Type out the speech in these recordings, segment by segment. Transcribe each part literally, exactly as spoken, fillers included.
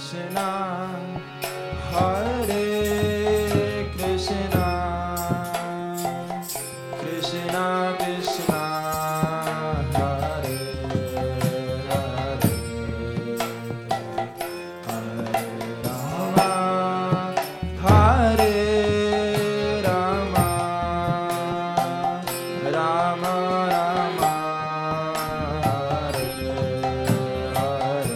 Krishna, Hare Krishna, Krishna Krishna, Hare Hare, Hare Rama, Hare Rama, Rama Rama, Hare Hare.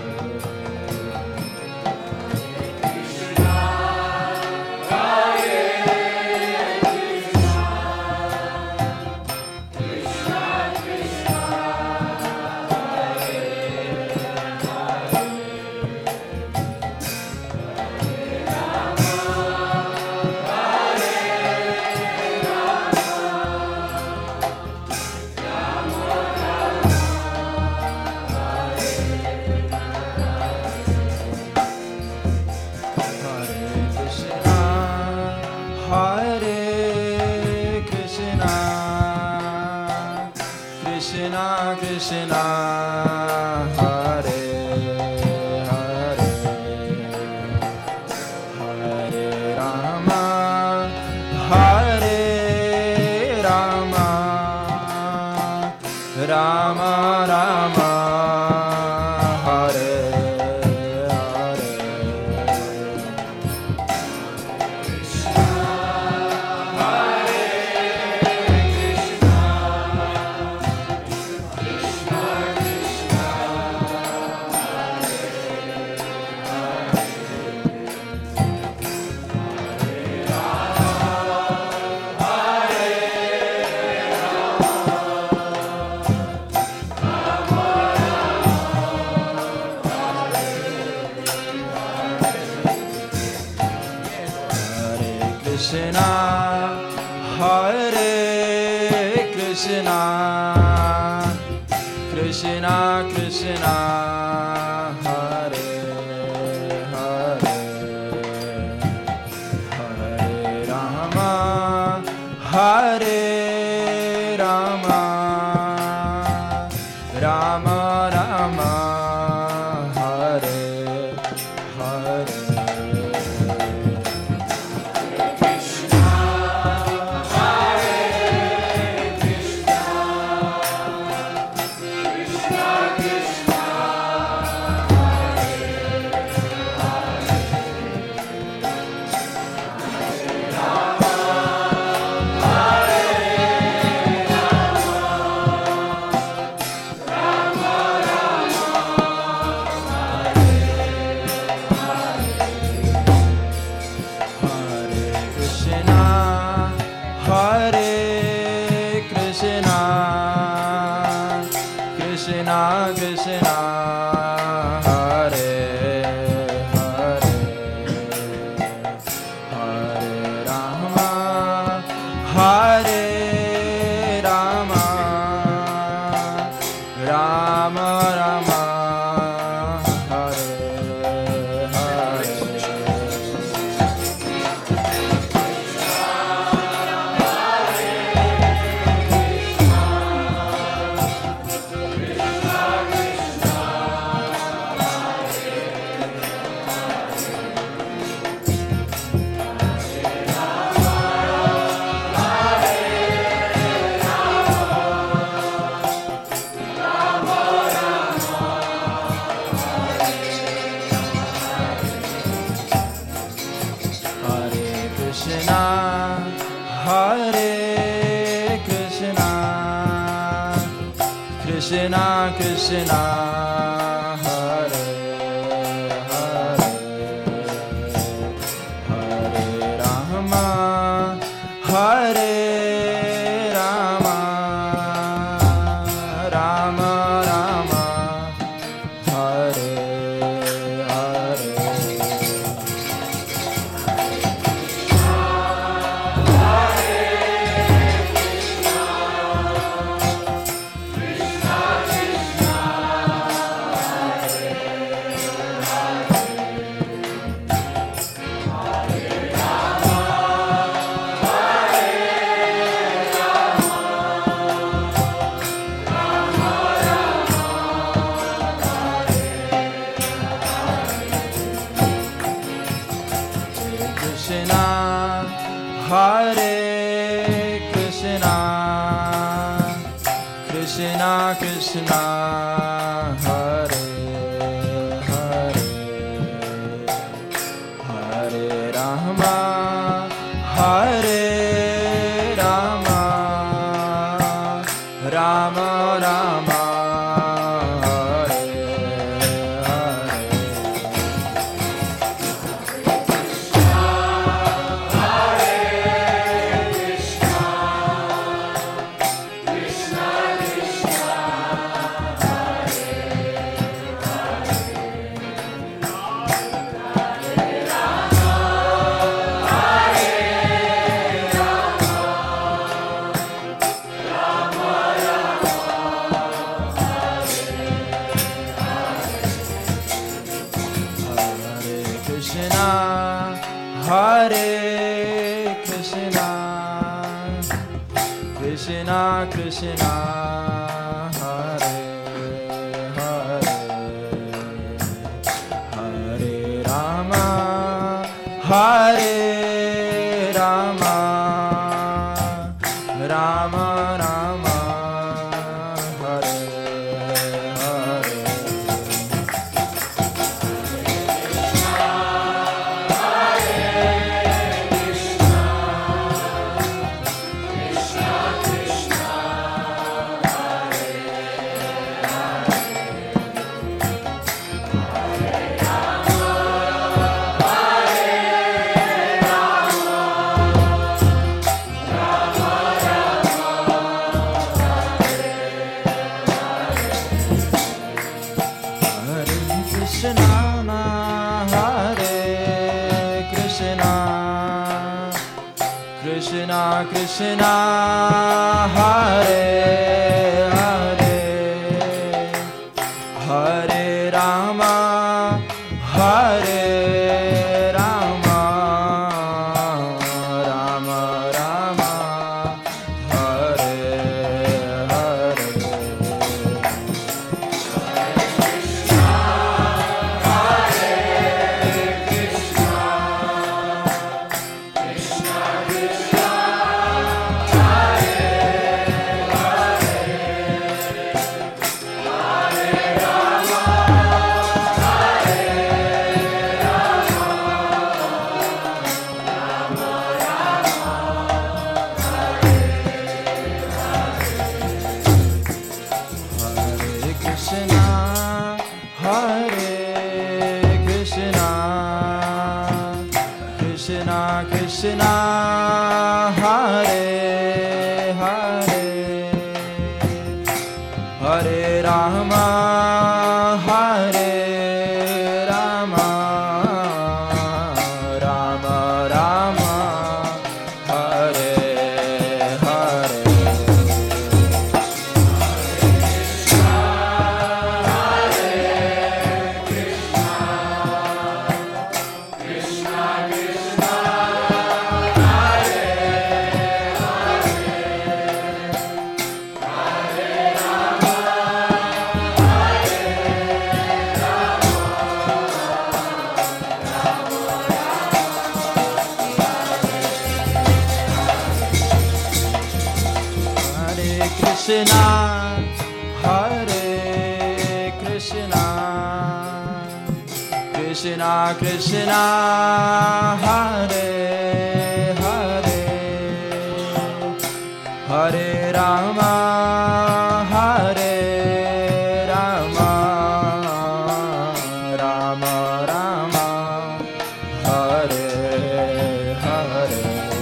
Krishna Krishna, Hare Hare, Hare Rama, Hare Rama, Rama Rama, Hare Hare. Krishna, Hare Krishna, Krishna Krishna, Hare Hare, Hare Rama, Hare Rama, Rama Rama, Hare Hare. Krishna Krishna, Hare Hare, Hare Rama, Hare Rama, Rama Rama, Hare Hare. Krishna, Hare Krishna, Krishna Krishna, Hare Hare, Hare Rama, Hare Rama, Rama Rama, Hare Hare. Hare Krishna, Krishna Krishna, Hare Hare, Hare Rama, Hare Rama, Rama Rama. Hare Krishna, Krishna Krishna, Hare Hare, Hare Rama, Hare Rama, Rama Rama, Hare Hare. Krishna Krishna, Hare Hare, Hare Rama, Hare Rama, Rama Rama, Hare Hare. Krishna Krishna, Hare Hare, Hare Rama, Hare Rama, Rama Rama, Hare Hare. Krishna, Hare Krishna, Krishna Krishna, Hare Hare, Hare Rama, Hare Rama, Rama Rama, Hare Hare.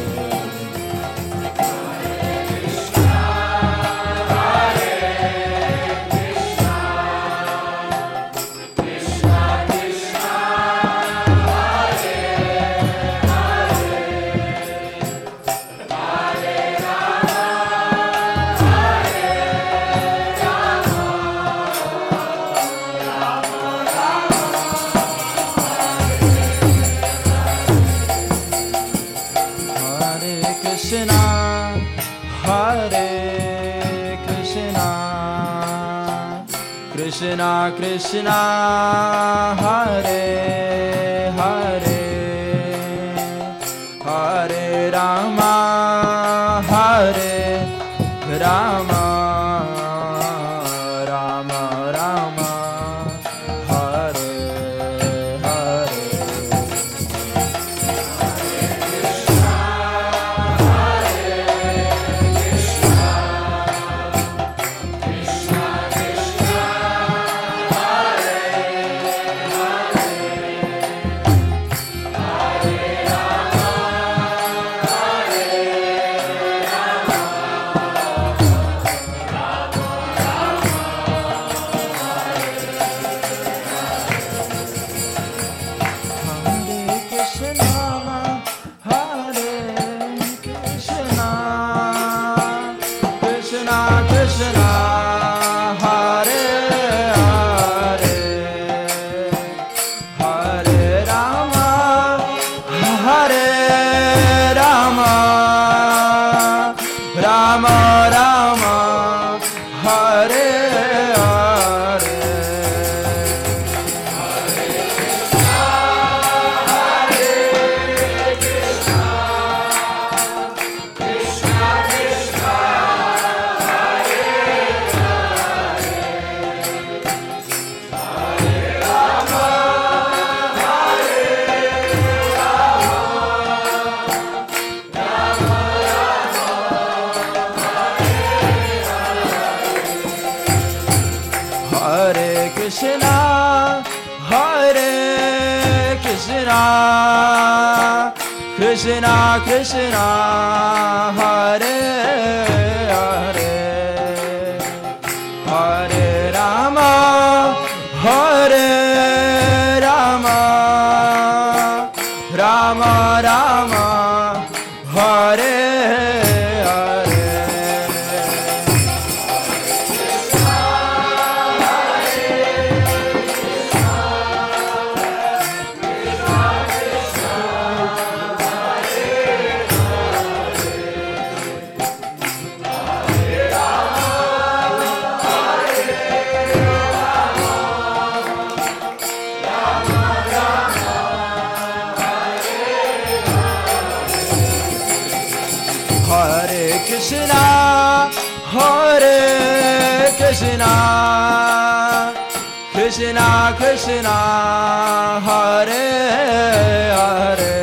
Krishna, Hare Krishna, Krishna Krishna, Hare Hare, Hare Rama, Krishna, Krishna Krishna, Hare Hare, Hare Rama, Hare Rama, Rama Rama, Hare Krishna, Hare Krishna, Krishna Krishna, Hare Hare,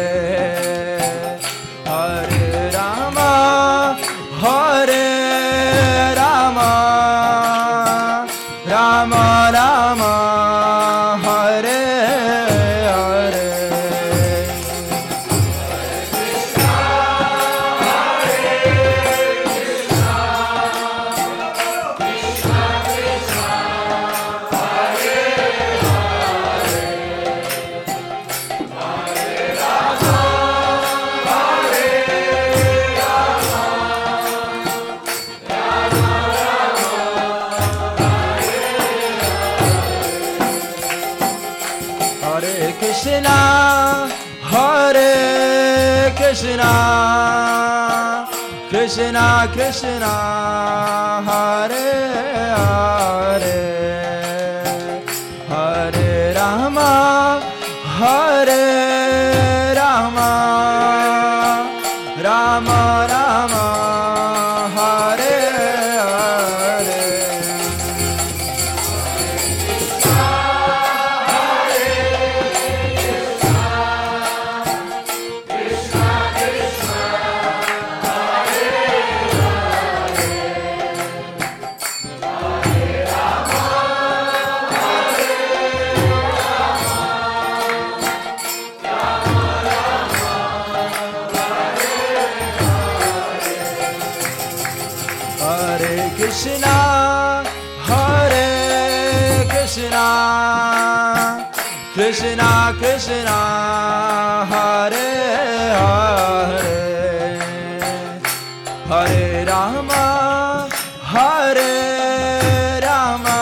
Hare Rama, Hare Rama, Rama Rama, Hare Hare. Krishna, Hare Krishna, Krishna Krishna, Hare Hare, Hare Rama, Hare Rama, Rama Rama, Hare Hare. Krishna, Hare Krishna, Krishna Krishna, Hare Hare, Hare Rama, Hare Rama,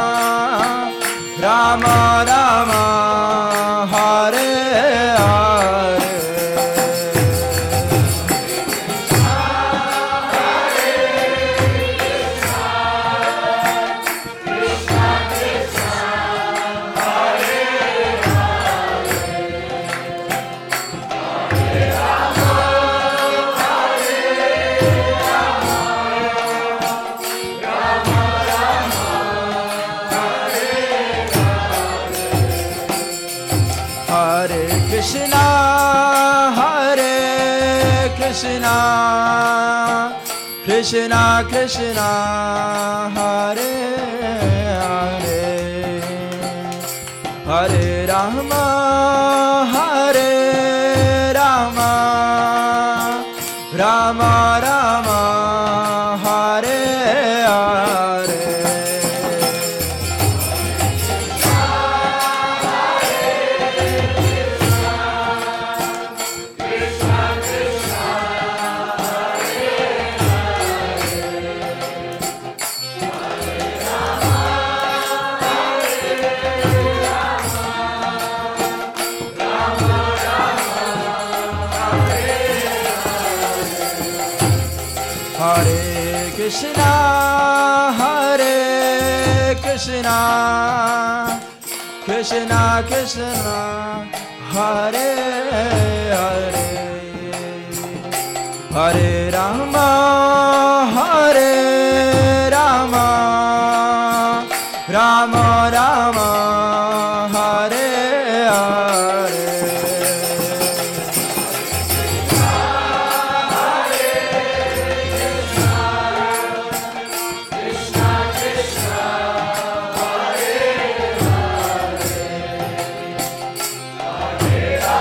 Rama Rama, Hare Hare. Krishna, Hare Krishna, Krishna Krishna, Hare Hare, Hare Rama, Hare Rama, Rama Rama, Hare Hare. Hare Krishna, Hare Krishna, Krishna Krishna, Hare Hare, Hare Rama, Hare Rama, Rama Rama, Hare Hare. Hare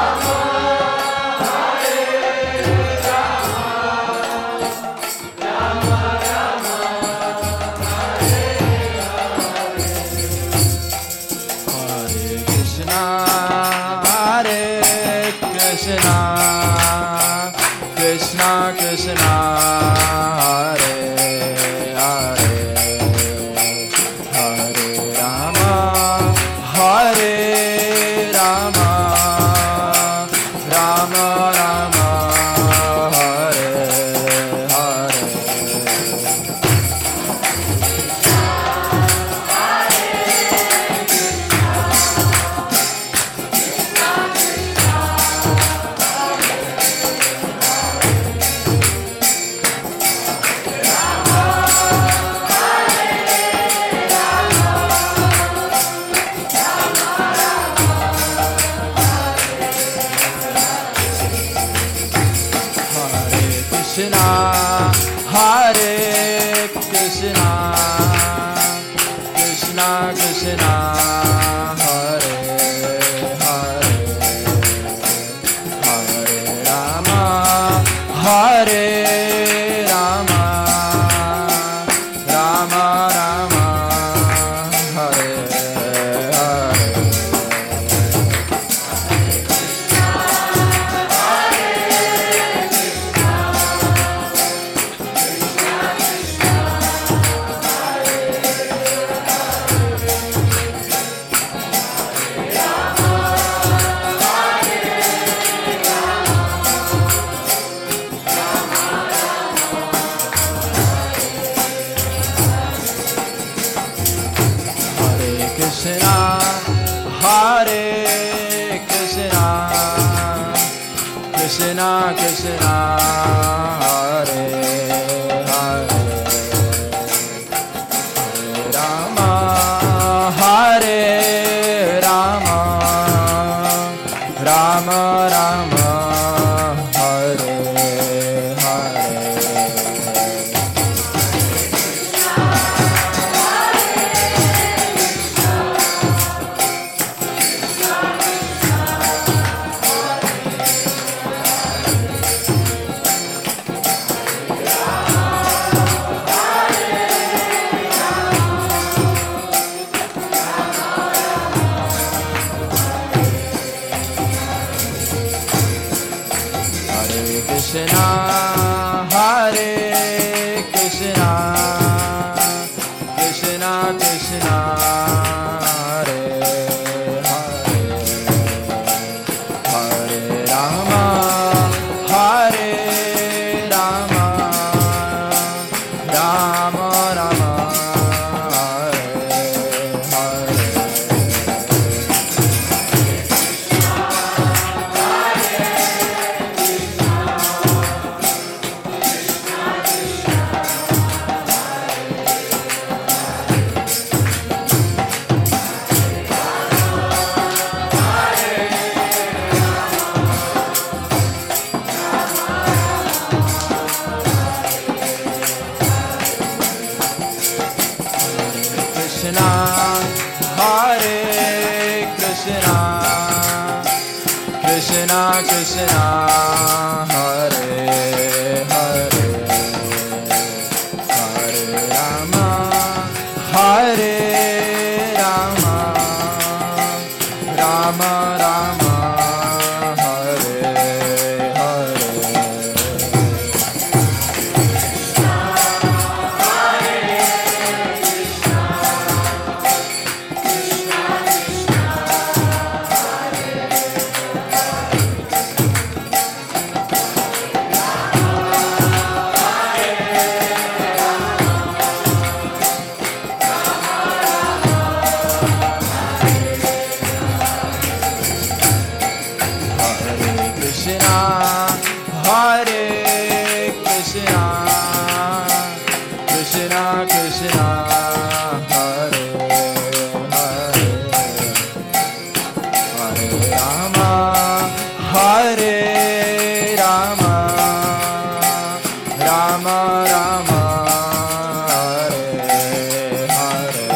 Krishna, Krishna Krishna, Hare Hare, Hare Rama, Hare Rama, Rama Rama, Hare Hare. Krishna, Hare Krishna, Krishna Krishna, Hare Hare, Hare Rama, Hare Rama, Rama Rama, Hare Hare. Krishna, Hare Krishna, Krishna Krishna, Hare Hare, Hare Rama, Hare Rama, Rama Rama, Hare Hare. Krishna, Hare Krishna, Krishna Krishna, Hare Hare, Hare Rama, Hare Rama, Rama Rama, Hare Hare. Krishna, Hare Krishna, Krishna Krishna, Hare Hare, Hare Rama, Hare Rama, Rama Rama, Hare Hare. Krishna, Hare Krishna, Krishna Krishna, Hare Hare, Hare Rama, Hare Rama, Rama Rama, Hare Hare.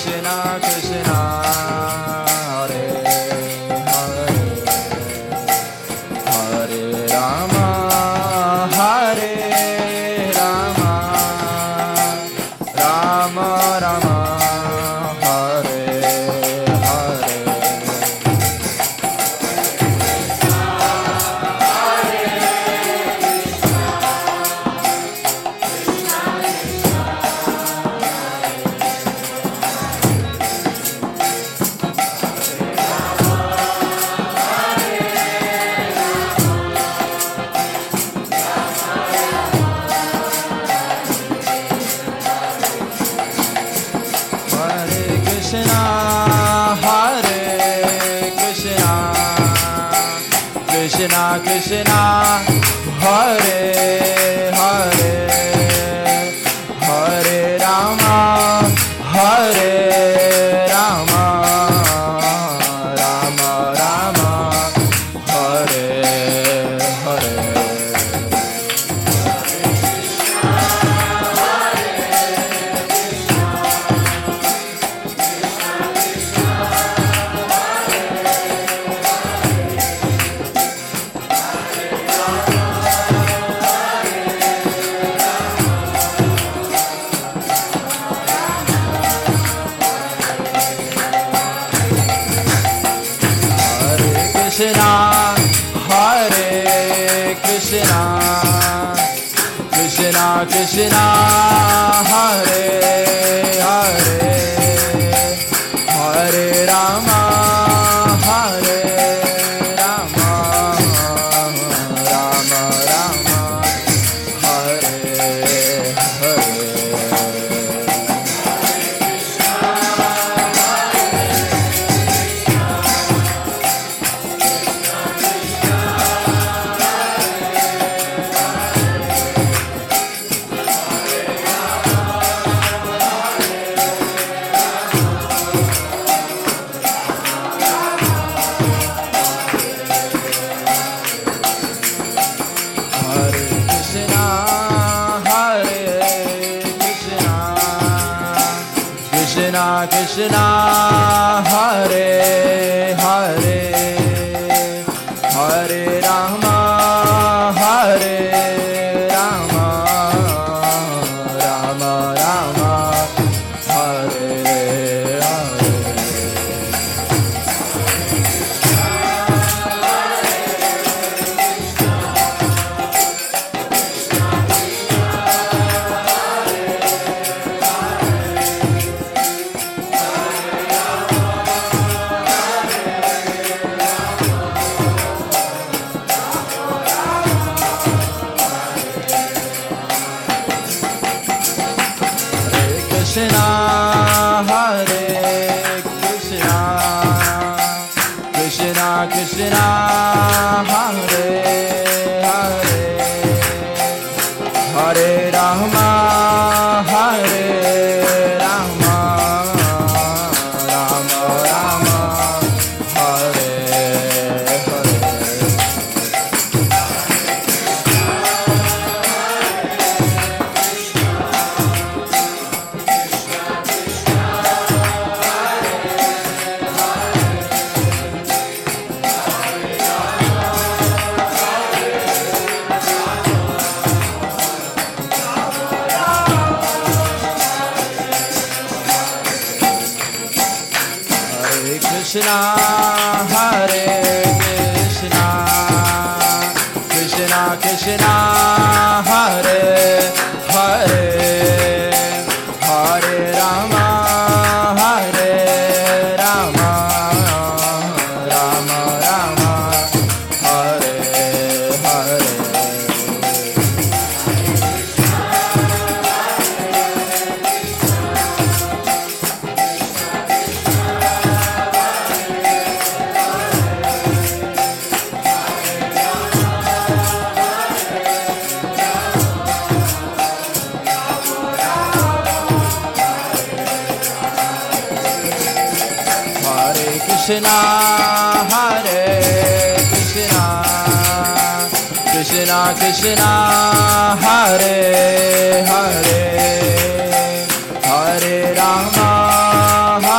Krishna Krishna Hare Hare Hare Rama Hare Rama Rama Rama Hare Hare Krishna Krishna Hare Hare Hare Rama Hare Rama Rama Rama Hare Hare Krishna Hare Krishna Krishna Krishna Hare Hare Hare Rama Hare Rama Rama Rama Hare Hare Krishna Krishna Hare Hare Hare Rama Hare Rama Rama Rama Hare Hare Krishna Hare Krishna Krishna Krishna Hare Hare Hare Rama Hare Rama Rama Rama Hare Hare Krishna Hare Krishna Krishna Krishna Hare Hare Hare Rama Hare Rama Rama Rama Hare Hare Krishna Hare Krishna Krishna Krishna Hare Hare Hare Rama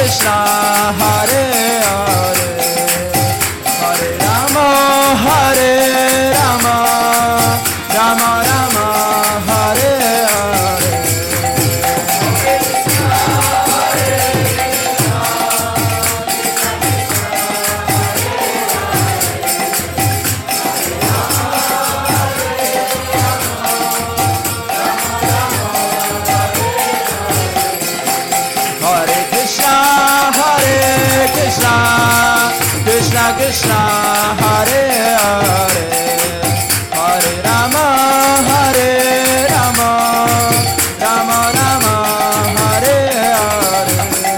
Krishna, Hare Hare, Hare Rama, Hare Rama, Rama Rama, Hare Hare. Hare Krishna, Hare Krishna, Krishna Krishna, Hare Hare, Hare Rama, Hare Rama, Rama Rama, Hare Hare.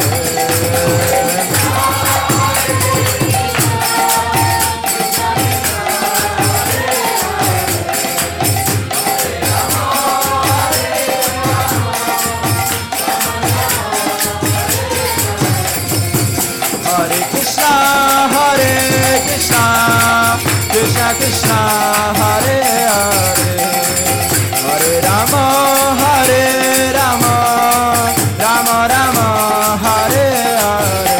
Hare Krishna, Hare Krishna, Krishna Krishna, Hare Hare, Hare Rama, Hare Rama, Rama Rama, Hare Hare.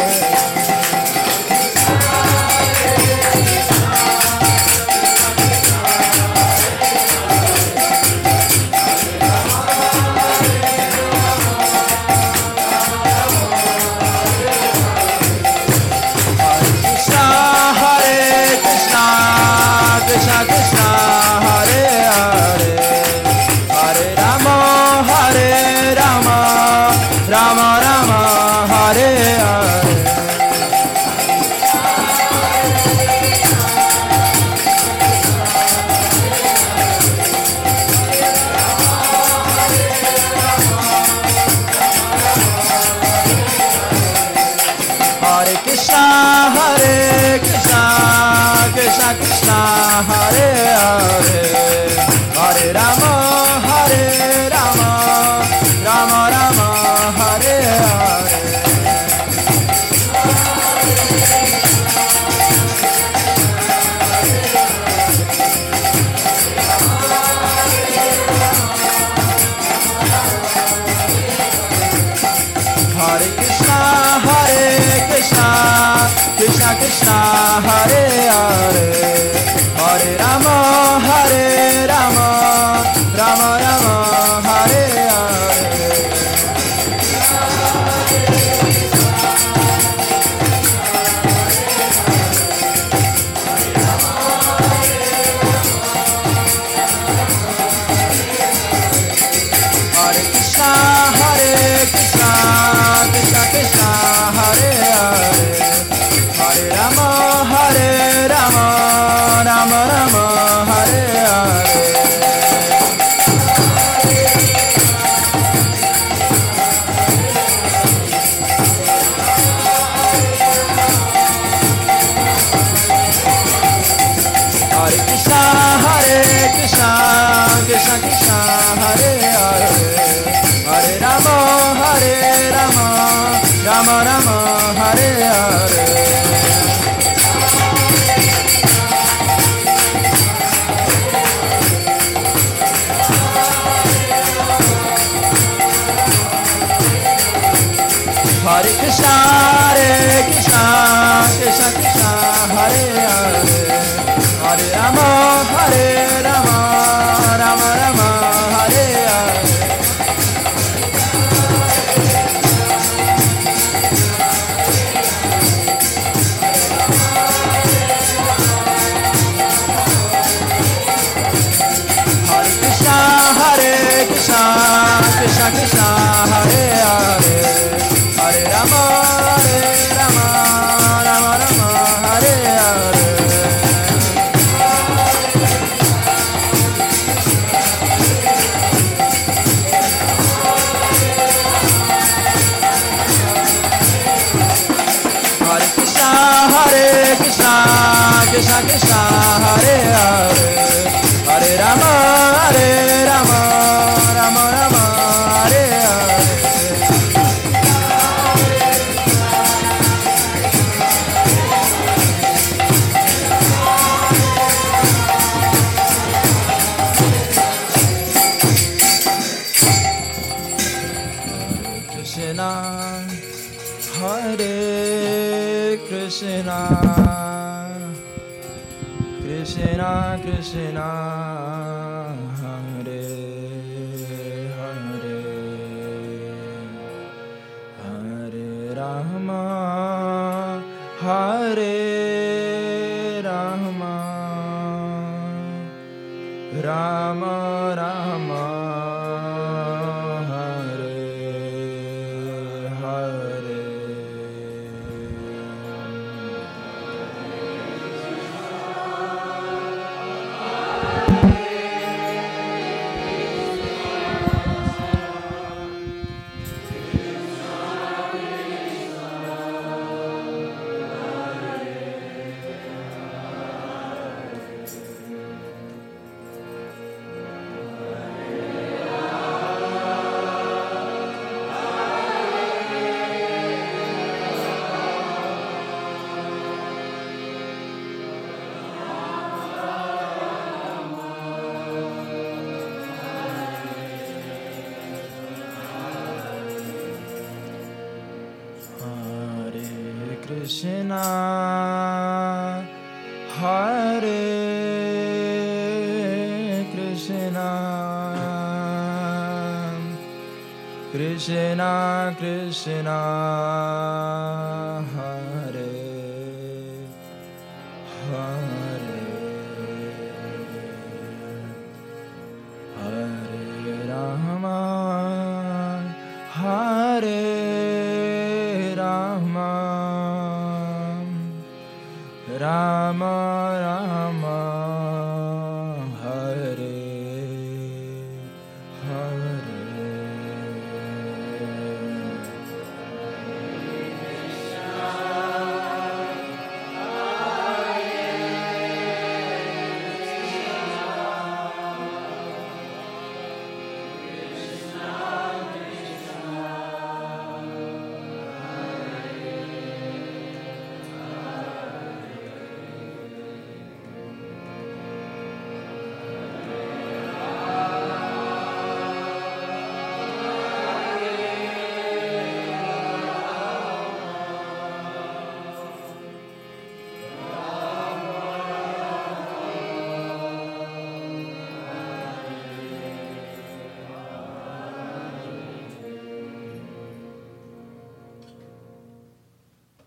Krishna, Hare Krishna, Krishna Krishna, Hare Hare, Hare Rama, Hare Rama, Rama Rama, Hare Hare. Hare Krishna, Hare Krishna, Krishna Krishna, Hare Hare, Hare Rama, Hare Rama, Rama Rama, Hare Hare. Hare Krishna, Hare Krishna, Krishna Krishna, Hare Hare, Hare Rama, Hare Rama, Rama Rama, Hare Hare. Hare Krishna, Hare Krishna, Krishna Krishna, Hare Hare, Hare Rama, Hare Rama, Rama Rama, Hare Hare. Hare Krishna, Hare Krishna, Krishna Krishna, Hare Hare, Hare Rama, Hare Rama, Rama Rama, Hare Hare. Hare Krishna, Hare Krishna, Krishna Krishna, Hare Hare, Hare Rama, Hare Rama, Rama Rama, Hare Hare. Hare Krishna, Hare Krishna, Krishna Krishna, Hare Hare, Hare Rama, Hare Rama, Rama Rama, Hare Hare. Hare Krishna, Hare Krishna, Krishna Krishna, Hare Hare, Hare Rama, Hare Rama, Rama Rama, Hare Hare. Krishna, Hare Krishna, Krishna Krishna, Hare Hare, Hare Rama, Hare Rama, Rama Rama, Hare Hare. Krishna, Hare Krishna, Krishna Krishna, Hare Hare, Hare Rama, Hare Rama, Rama Rama,